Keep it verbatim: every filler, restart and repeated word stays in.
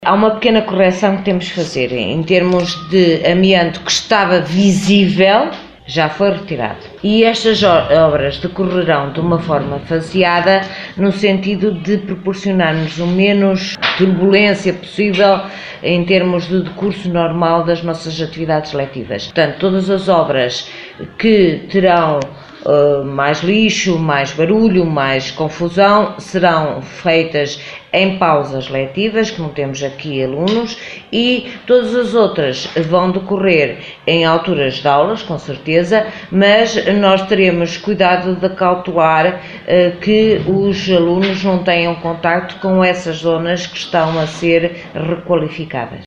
Há uma pequena correção que temos de fazer. Em termos de amianto que estava visível, já foi retirado. E estas obras decorrerão de uma forma faseada, no sentido de proporcionar-nos o menos turbulência possível em termos de decurso normal das nossas atividades letivas. Portanto, todas as obras que terão Uh, mais lixo, mais barulho, mais confusão, serão feitas em pausas letivas, como temos aqui alunos, e todas as outras vão decorrer em alturas de aulas, com certeza, mas nós teremos cuidado de cautelar uh, que os alunos não tenham contacto com essas zonas que estão a ser requalificadas.